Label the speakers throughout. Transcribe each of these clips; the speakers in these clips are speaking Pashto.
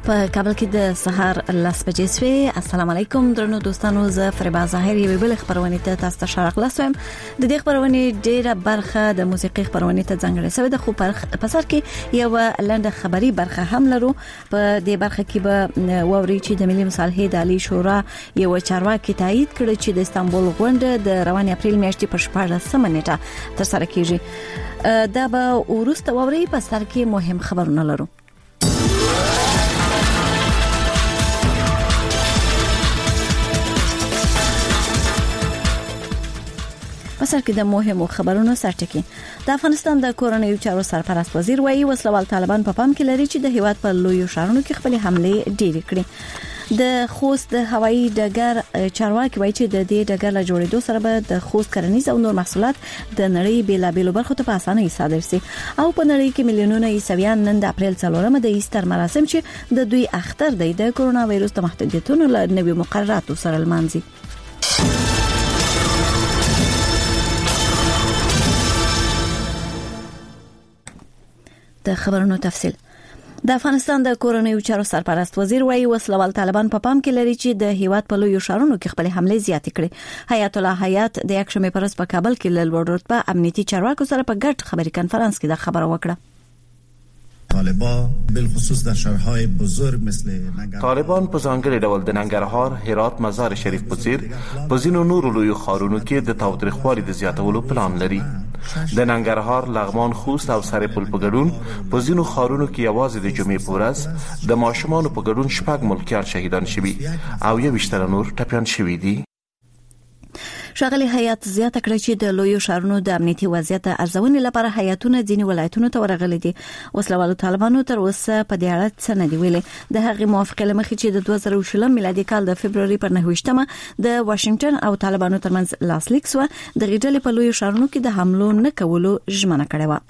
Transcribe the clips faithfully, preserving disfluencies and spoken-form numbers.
Speaker 1: په کابل کې د سهار لاس بجې سوي. السلام علیکم درنو دوستانو، زه فریبا ظاهر یو بل خبرونه ته تاسو ته شارک لاسوم. د دې خبرونه ډیره برخه د موسیقي خبرونه ته ځانګړې شوی د خو په سر کې یو لنډه خبري برخه هم لرو. په دې برخه کې به ووري چې د ملي مصالحې د عالی شورا یو چارواکي تایید کړ چې د استانبول غونډه د روان اپریل میاشتې په شپږمه نیټه تر سره کیږي. دا به ورسته ووري په سر کې مهم خبرونه لرو. پسر کې د مهمو خبرونو سرټکی. د افغانستان د کورنیو چارو سرپرست وزیر وایي وسلوال طالبان په پام کې لري چې د هیواد په لویو ښارونو کې خپل حمله ډېرې کړي. د خوست د هوایي ډګر چارواکي وایي چې د دې ډګر له جوړېدو سره به د خوست کرنیز او نور محصولات د نړۍ بیلابېلو برخو ته په اسانۍ صادر شي او په نړۍ کې میلیونونه عیسویان نن د اپریل څلورمه د ایستر مراسم چې د دوی اختر دی د کرونا وایروس د محدودیتونو له نوي مقرراتو سره لمانځي. د خبرونو تفصیل. د افغانستان د کورنیو چارو سرپرست وزیر وایي وسلوال طالبان په پام کې لري چې د هیواد په لویو ښارونو کې خپل حمله زیاتې کړي. حیات الله حیات د یکشنبه پرز په کابل کې له لوړ رتبه امنیتي چارواکو سره په ګډ خبري کانفرنس کې د خبرو وکړه.
Speaker 2: طالبان بالخصوص در شهرهای بزرگ مثل ننگرهار
Speaker 3: طالبان په ځانګړي ډول د ننګرهار، هرات، مزار شریف په څیر په ځینو نورو لویو ښارونو کې د تاوتریخوالي د زیاتولو پلان لري. د ننګرهار، لغمان، خوست او سرپل په ګډون په ځینو ښارونو کې یوازې د جمعې په ورځ د ماشومانو په ګډون شپږ ملکیان شهیدان شوي او یوویشت تنه نور ټپیان شوي دي.
Speaker 1: شغلي حیات زیاته کړی چې د لویو ښارونو د امنیتي وضعیت ارزونې لپاره هیاتونه ځینې ولایتونو ته ورغلي دي. وسلوالو طالبانو تر اوسه په دې اړه څه نه دی ویلي. د هغې موافقه لمخې چې د دوه زره شلم میلادي کال د فبرवरी پر نهه د واشنگټن او طالبانو ترمنځ لاسلیک شو د غیډلې په لویو ښارونو کې د حملو نه کولو ژمنه کړې و.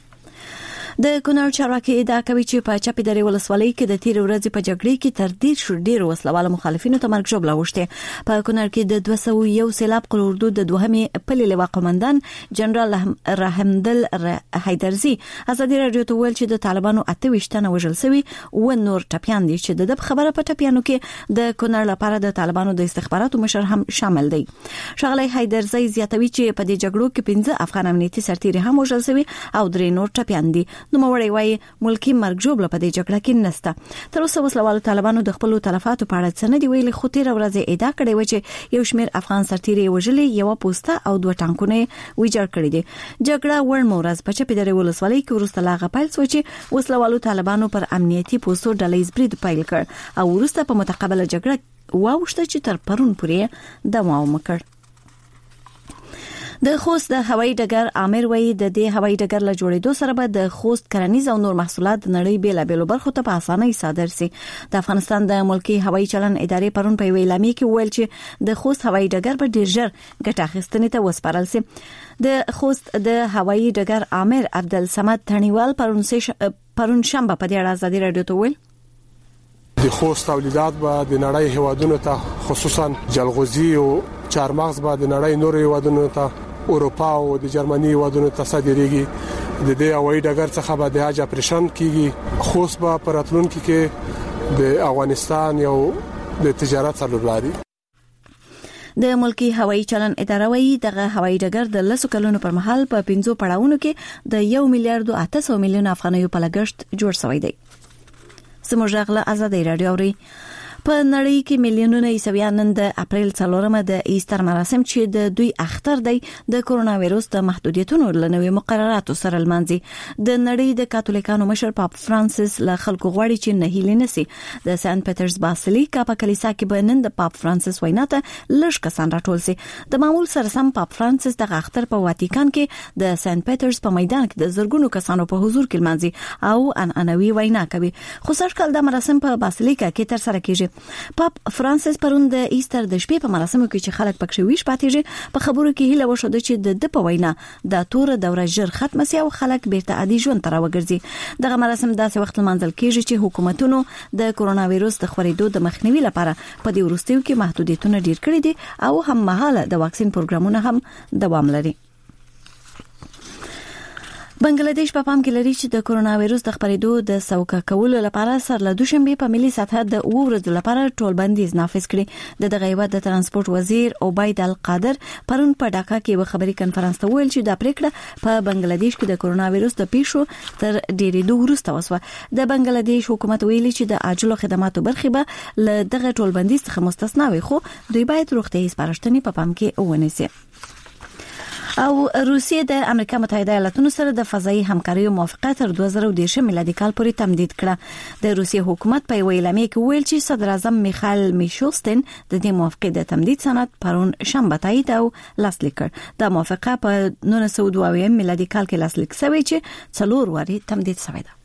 Speaker 1: د کونړ چارواکي ادعا کوي چې په چپی درې ولسوالۍ کې د تیر ورځې په جګړې کې تر ډیر شو ډیر وسلوال مخالفینو ته مرګ ژوبله وشته. په کونړ کې د دوه سوه یو سیلاب قلوردو د دوهمې پلي لوا قومندان جنرال رحمدل حیدرزي ازادي رادیو ته ویل چې د طالبانو اته ویشت تنه وژل شوي او نور ټپیان دي چې د خبره په ټپیانو کې د کونړ لپاره د طالبانو د استخباراتو مشر هم شامل دی. شغله حیدرزي زیاتوي چې په دې جګړو کې پنځه افغان امنیتي سرتیري هم وژل شوي او درې نور ټپیان دي. نو موري وايي ملکی مرګ جوړه په دې جګړه کې نسته. تر اوسه وسلوالو طالبانو د خپل تلفاتو په اړه څه نه دی ویلي، خو تیر ورځ ادعا کړې و چې یو شمېر افغان سرتیري وژلي، یو پوسټه او دوه ټانکونه ویجاړ کړی دي. جګړه ور مورز په چپی درې ولسوالۍ کې ورسته لاغه پیل شو چې وسلوالو طالبانو پر امنیتي پوسټو ډلې برید پیل کړ او ورسته په متقابله جګړه واوښته چې تر پرون پورې دوام وکړ. د خوست د هوایي ډګر امیر وایي د دې هوایي ډګر له جوړېدو سره به د خوست کرنیز او نور محصولات د نړۍ بیلابېلو برخو ته په اسانۍ صادر شي. د افغانستان د ملکی هوایي چلن ادارې پرون په اعلامیه کې ویل چې د خوست هوایي ډګر به ډیر ژر ګټه اخیستنې ته وسپارل شي. د خوست د هوایي ډګر امیر عبدالصمد تڼیوال پرون پرون شنبه په دې اړه ازادي رادیو ته ویل
Speaker 4: د خوست تولیدات به د نړۍ هیوادونو ته خصوصا جلغوزي او چارمغز به د نړۍ نور هیوادونو ته اروپا او د جرمني هیوادونو ته صادریږي. د دې هوایي ډګر څخه به د حج اپریشن کیږي. خوست به پراتلونکو کې د افغانستان یو د تجارت سرلوړی.
Speaker 1: د ملکی هوایي چلن اداره وایي دغه هوایي ډګر د لسو کلونو پر مهال په پنځو پړاوونو کې د یو میلیارډ اته سوه میلیون افغانیو په لګښت جوړ شوی دی. سموږ غله ازادي رادیو اوري. په نړۍ کې میلیونونه عیسویان نن د اپریل څلورمه د ایستر مراسم چې د دوی اختر دی د کرونا وایروس د محدودیتونو لنوي مقرراتو سره لمانځي. د نړۍ د کاتولیکانو مشر پاپ فرانسیس له خلکو غواړي چې نه هیلې نسی. د سنت پیټرز باسیلیکا په کلیسا کې به نن د پاپ فرانسیس وینا ته لږ کسان راټول شي. د معمول سره سم پاپ فرانسیس د اختر په واتیکان کې د سنت پیټرز په میدان کې د زرګونو کسانو په حضور کې لمانځي او انعنوي وینا کوي. خو سږکال د مراسم په باسیلیکا کې تر سره کیږي. پاپ فرانسیس پرون د ایستر د شپې په مراسمو کې چې خلک پکې ویش پاتېږي په خبرو کې هیله وشوده چې د د په وینا د تور دوره ژر ختم شي او خلک بیرته عادي ژوند ته راوګرځي. دغه مراسم داسې وخت منځل کیږي چې حکومتونو د کرونا وایروس د خورېدو د مخنیوي لپاره په دې وروستیو کې محدودیتونه ډیر کړي دي او هم مهاله د واکسین پروګرامونه هم دوام لري. بنگلاديش په پام کې لري چې د کورونا وایروس د خپرېدو د سوکه کولو لپاره سر له دوشنبه په ملي سطح د اوو ورځو لپاره ټول بندیز نافذ کړي. د دغه هیواد د ترانسپورت وزیر عبید القادر پرون په ډاکا کې یو خبري کانفرنس ته ویل چې د پریکړه په بنگلاديش کې د کورونا وایروس د پیښو تر ډېرې دوه وروسته وسوه. د بنگلاديش حکومت ویلي چې د عاجلو خدماتو برخه به له دغه ټول بندیز څخه مستثنا وي، خو دوی باید روغتیايي سپارښتنې په پام کې ونیسي. او روسیه د امریکا متحده ایالاتونو سره د فضایي همکاري موافقه تر دوه زره دېرش میلادي کال پورې تمدید کړه. د روسیې حکومت په ویلامې کې ویل چې صدر اعظم میخائیل میشوستین د دې موافقه د تمدید سند پرون شنبه تایید او لاسلیک کړ. د موافقه په نولس سوه دوه اویا میلادي کال کې لاسلیک شوی چې څلور واري تمدید شوی ده.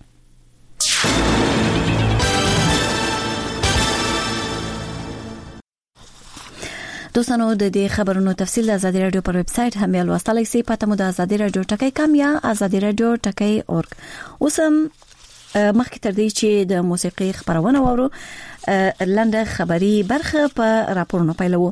Speaker 1: دوستانو د دې خبرونو تفصیل د ازادي رادیو پر ویب سټ هم ولوستلای شئ. پته مو د ازادي رادیو ټکی کام یا ازادي رادیو ټکی اورګ. اوسم مخکې تر دې چې د موسیقي خبرونه وورو لنډه خبري برخه په راپورونو پیلو.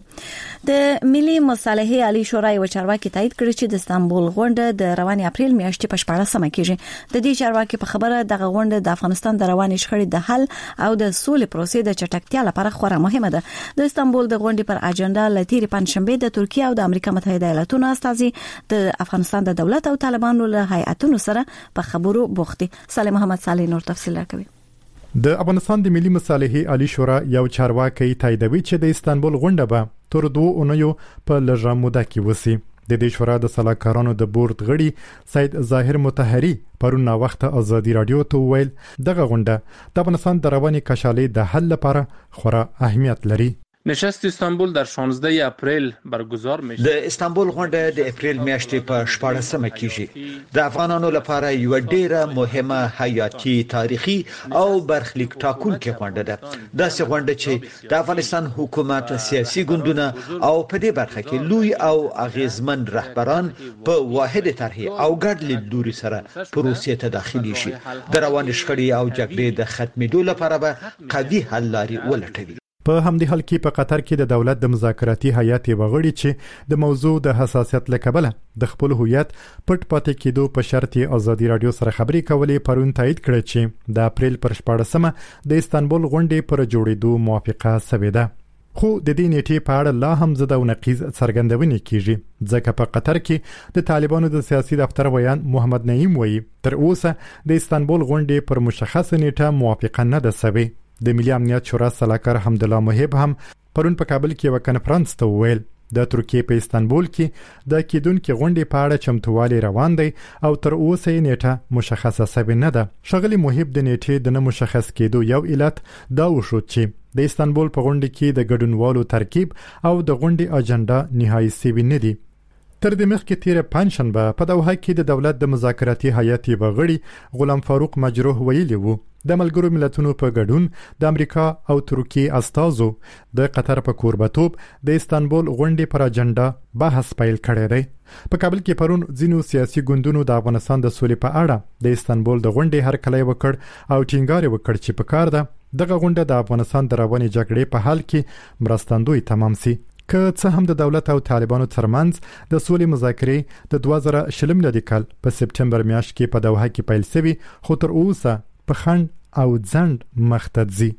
Speaker 1: د ملي مصالحې عالی شورای و چارواکي تایید کړی چې د استانبول غونډه د رواني اپریل میاشتې په شپاړسمه کېږي. د دې چارواکي په خبره دغه غونډه د افغانستان د رواني شخړې د حل او د سولې پروسې د چټکتیا لپاره خورا مهمه ده. د استانبول د غونډې پر اجنډا لتیری پنځشنبه د ترکیه او د امریکا متحده ایالاتونو استازي د افغانستان د دولت او طالبانو له هیئاتونو سره په خبرو بوختي. صالح محمد صالح نور تفصیل راکوي.
Speaker 5: د افغانستان د ملي مصالحې عالی شورا یو چارواکي تاییدوي چې د استانبول غونډه به تر دوه اونیو په لږه موده کې وسی. د دې شورا د صلاحکارانو د بورډ غړي سید ظاهر مطهری پرون وخت ازادي رادیو ته ویل دغه غونډه د افغانستان د رواني کشالې د حل لپاره خورا اهمیت لري.
Speaker 6: نشست استانبول در شانزده اپریل برگزار میشه.
Speaker 7: د استانبول غونډه د اپریل میاشتې په شپاړسمه کېږي. د افغانانو لپاره یو ډیره مهمه حیاتي تاریخي او برخلیک ټاکونکې غونډه ده. داسې غونډه چې د افغانستان حکومت، سیاسي ګوندونه او په دې برخه کې لوی او اغیزمن رهبران په واحد طرحه او ګډ لیدلوري سره پروسې ته داخلي شي. د رواني شخړې او جګړې د ختمېدو لپاره به قوي حل لارې ولټوي.
Speaker 5: په همدې حال کې په قطر کې د دولت د مذاکراتي هیئت وغړي چې د موضوع د حساسیت لکبله د خپل هویت پټ پاتې کېدو په شرط ازادي رادیو سره خبرې کولې پرون تایید کړ چې د اپریل پر شپاړسمه د استانبول غونډې پر جوړېدو موافقه شوې ده. خو د دې نیټې په اړه لا هم زده او نقیض څرګندونې کیږي ځکه په قطر کې د طالبانو د سیاسي دفتر ویان محمد نعیم وایي تر اوسه د استانبول غونډې پر مشخصه نیټه موافقه نه ده شوې. د ملي امنیت شورا سلاکار حمد الله محب هم پرون په کابل کې یو کانفرنس ته ویل د ترکیه په استانبول کې د کېدونکو غونډې په اړه چمتووالي روان دی او تر اوسه یې نیټه مشخصه شوې نه ده. شغلی محب د نیټې د نه مشخص کېدو یو علت دا وشو چې د استانبول په غونډه کې د ګډونوالو ترکیب او د غونډې اجنډا نهایي شوی نه دی. تر دې مخکې تیر پنځشنبه په دوحه کې د دولت د مذاکراتي هیئت وغړي غلام فاروق مجروح ویلي وو د ملګرو ملتونو په ګډون د امریکا او ترکیه استازو د قطر په کوربتوب د استانبول غونډې پر اجنډا بحث پیل کړی دی. په کابل کې پرون ځینو سیاسي ګوندونو د افغانستان د سولې په اړه د استانبول د غونډې هرکلی وکړ او ټینګار وکړ چې په کار ده دغه غونډه د افغانستان د رواني جګړې په حل کې مرستندوی تمام سي. که څه هم د دولت او طالبانو ترمنځ د سولې مذاکرې د دوه زره شل میلادي کال په سپټمبر میاشت کې په دوحه کې پیل شوي خو تر اوسه په خنډ او ځنډ مخته ځي.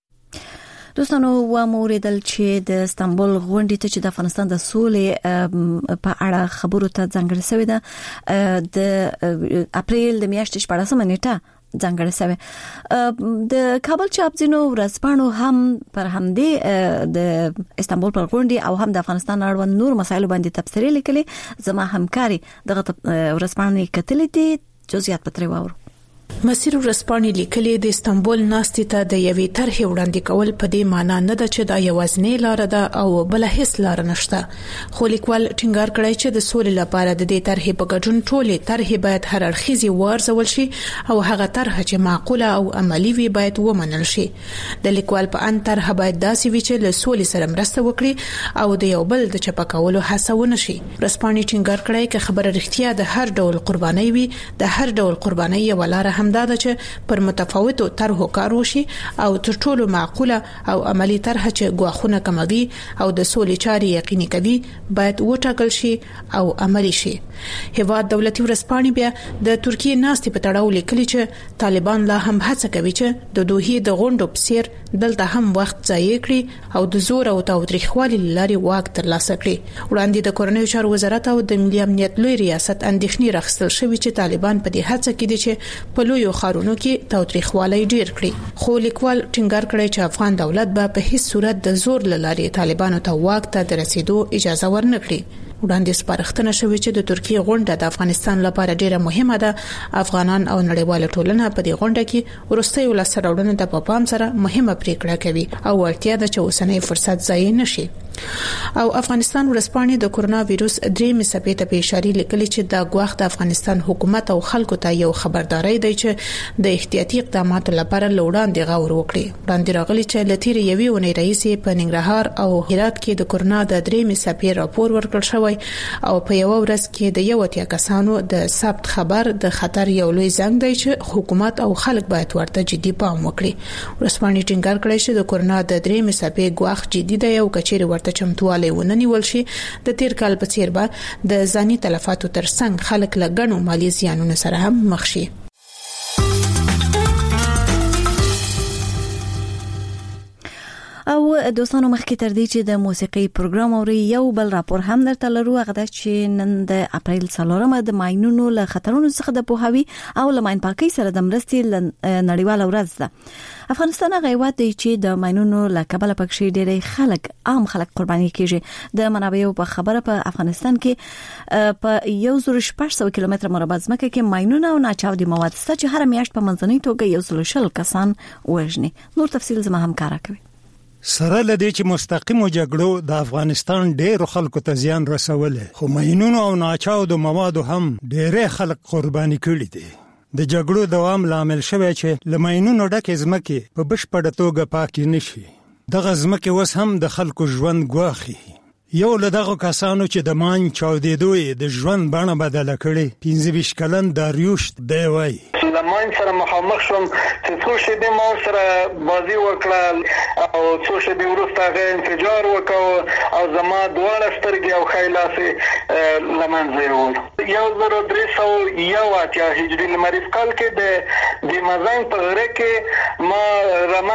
Speaker 1: دوستانو و موریدل چې د استانبول غونډې ته چې د افغانستان د سولې په اړه خبرو ته ځانګړې شوې ده د اپریل د میاشتې شپاړسمه نیټه ځانګړې شوې. د کابل چاپځینو ورځپاڼو هم پر همدې د استانبول پر غونډې او هم د افغانستان اړوند نور مسایلو باندې تبصرې لیکلې. زما همکاري دغه ورځپاڼې کتلې دي، جزئیات پترې واورو.
Speaker 8: مسیر ورسپانې لیکلي د استانبول ناستې ته د یوې طرحې وړاندې کول په دې معنی نه ده چې دا یوازینۍ لار ده او بل هیڅ لار نشته. خو لیکوال ټینګار کړی چې د سولې لپاره د دې طرحې په ګډون ټولې طرحې باید هر اړخیزې وارزول شي او هغه طرحه چې معقوله او عملی وي باید ومنل شي. د لیکوال په ان طرحه باید داسې وي چې له سولې سره مرسته وکړي او د یو بل د چپه کولو هڅه ونه شي. ورسپانې ټینګار کړی چې خبره رښتیا د هر ډول قرباني وي د هر ډول قرباني یو لار همدا ده چې پر متفاوتو طرحو کار وشي او تر ټولو معقوله او عملی طرح چې ګواښونه کموي او د سولې چارې یقیني کوي باید وټاکل شي او عملی شي. هیواد دولتي ورسپانې بیا د ترکیه ناستې په تړاو لیکلي چې طالبان لا هم هڅه کوي چې د دوحې د غونډو په څیر دلته هم وخت ضایع کړي او د زور او تاوتریخوالي لاري واک ترلاسه کړي. وړاندې د کورنیو چارو وزارت او د ملي امنیت لوی ریاست اندېښنې راخستل شوې چې طالبان په دې هڅه کې دي چې په لویو ښارونو کې تاوتریخوالي ډیر کړي. خو لیکوال ټینګار کړی چې افغان دولت به په هیڅ صورت د زور لاري طالبانو ته واک ته د رسیدو اجازه ورنکړي. وړاندې سپارښتنه شوې چې د ترکیه غونډه د افغانستان لپاره ډیره مهمه ده. افغانان او نړیواله ټولنه په دې غونډه کې ورستۍ ولسمه راوړنه د په پام سره مهمه پریکړه کوي او اړتیا ده چې اوسنۍ فرصت ضایع نشي. او افغانستان ورسپانې د کورونا وایروس درې مصابې ته په اشاره لیکلي چې د غواخ د افغانستان حکومت او خلکو ته یو خبرداري دی چې د احتیاطي اقداماتو لپاره لوړاندې غور وکړي. وړاندې راغلي چې لتیر یوې ونې رئیس په ننګرهار او هرات کې د کورونا د درې مصابې راپور ورکړ شوی او په یو ورځ کې د یو اتیا کسانو د ثبت خبر د خطر یو لوی زنګ دی چې حکومت او خلک باید ورته جدي پام وکړي. ورسپانې ټینګار کړی چې د کورونا د درې مصابې غواخ جدي دی او کچېره ورته چمتواله وننیول شي د تیر کال په څیر به د ځاني تلفاتو ترڅنګ خلک له ګڼو مالي زیانونو سره هم مخ شي.
Speaker 1: او دوستانو مخکې تر دې چې د موسیقي پروګرام اوري یو بل راپور هم درته لرو. هغه د چې نن د اپریل څلورمه د ماینونو له خطرونو څخه د پوهاوي او له ماین پاکۍ سره د مرستې نړیواله ورځ ده. افغانستان هغه هیواد دی چې د ماینونو له کبله پکې ډېری خلک عام خلک قرباني کیږي. د منابعو په خبره په افغانستان کې په یو زر شپږ سوه کیلومتر مربع ځمکه کې ماینونه او ناچاودي مواد شته چې هر میاشت په منځنۍ توګه یو سل شل کسان وژني. نور تفصیل زما همکارا کوي.
Speaker 9: سره لدی چې مستقیمو جګړو د افغانستان ډېر خلکو ته زیان رسوله، خو ماینونو او ناچاودو موادو هم ډېر خلک قرباني کړي دي. د جګړو دوام لامل شوی چې لماینونو ډکه ځمکې په بشپړه توګه پاکې نشي. دغه ځمکې اوس هم د خلکو ژوند ګواخي. یو له دغه کسانو چې د مان چاودېدو د ژوند بڼه بدله کړې پنځه ویشت کلن داریوش دی وایي
Speaker 10: لماین سره مخامخ شوم چې څو شېبې ما سره بازی وکړه او څو شېبې وروسته هغه انفجار وکړ او زما دواړه سترګې او ښی لاس له منځه یوړ. یو زر درې سوه یو اتیا هجري لمریز کال کې د د مزنګ په غره کې ما رمه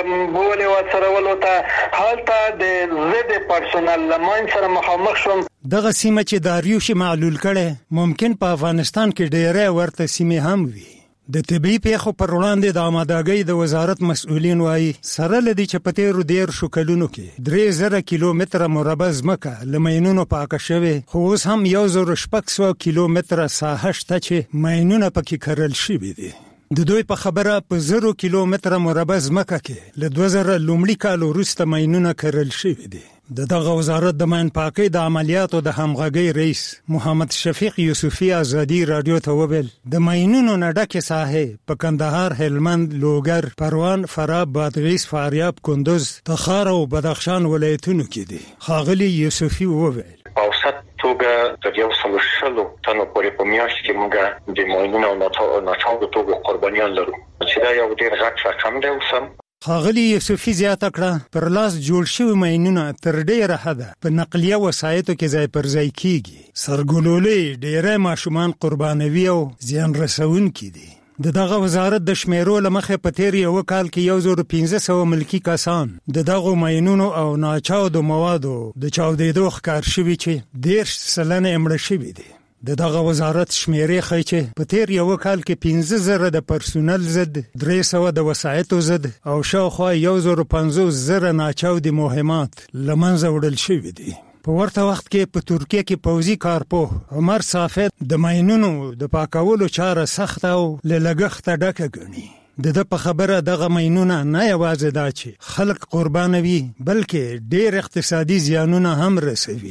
Speaker 10: بولې وڅرولو ته هلته د ضد پرسونل لماین سره مخامخ شوم.
Speaker 9: دغه سیمه چې داریوش معلول کړي ممکن په افغانستان کې ډېرې ورته سیمې هم وي. د طبي پیښو پر وړاندې د آمادګۍ د وزارت مسؤلین وایي سره لدی چې په تیرو دیرشو کلونو کې درې زره کیلومتره مربع ځمکه له ماینونو پاکه شوې، خو اوس هم یو زر شپږ سوه کیلومتره ساحه شته چې ماینونه پکې کرل شوي دي. د دوی په خبره په زرو کیلومتره مربع ځمکه کې له دوه زره لومړي کال وروسته ماینونه کرل شوي دي. د دغه وزارت د ماین پاکۍ د عملیاتو د همغږۍ رئیس محمد شفیق یوسفی ازادي رادیو ته وویل د ماینونو نه ډکې ساحې په کندهار، هلمند، لوګر، پروان، فراه، بادغیس، فاریاب، کندوز، تخار او بدخشان ولایتونو کې دي. ښاغلي یوسفی وویل
Speaker 11: په اوسط توګه تر یو سل شلو تنو پورې په میاشت کې موږ د ماینونو او ناچاودو توکو قربانیان لرو چې دا یو ډېر غټ رقم دی. اوس
Speaker 9: ښاغلي یوسفی زیاته کړه پر لاس جوړ شوي ماینونه تر ډېره حده په نقلیه وسایطو کې ځای پر ځای کیږي. سرګلولې ډېری ماشومان قربانوي او زیان رسونکي دي. د دغه وزارت د شمیرو له مخې په تیر یو کال کې یو زر پنځه سوه ملکي کسان د دغو ماینونو او ناچاودو موادو د چاودېدو ښکار شوي چې دېرش سلنه یې مړه شوي دي. د دغه وزارت شمیرې ښیي چې په تیر یو کال کې پنځه زره د پرسونل ضد، درې سوه د وسایطو ضد او شاوخوا یو زر پنځوس زره ناچاودي مهمات له منځه وړل شوي دي. په ورته وخت کې په ترکیه کې پوځي کارپوه عمر صافت د ماینونو د پاکولو چاره سخته او له لګښته ډکه ګڼي. د ده په خبره دغه ماینونه نه یوازې دا چې خلک قربانوي بلکې ډېر اقتصادي زیانونه هم رسوي.
Speaker 12: د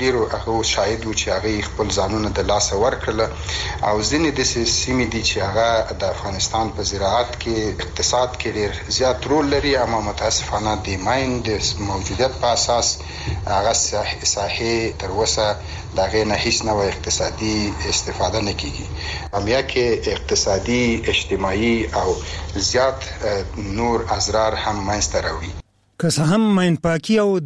Speaker 12: ډیرو هغه شاهد و چې هغه خپل ځانونه د لاس ورکړل او ځینې د سیمې دي چې هغه د افغانستان په زراعت کې اقتصاد کې ډیر زیات رول لري اما متاسفانه د ماین د موجودیت په اساس هغه ساحه تر اوسه دغه نه هیڅ نوې اقتصادي استفاده نه کیږي امیا کې اقتصادي اجتماعي او زیات نور ازرار هم منځته راوړي
Speaker 9: که څه هم ماین پاکي او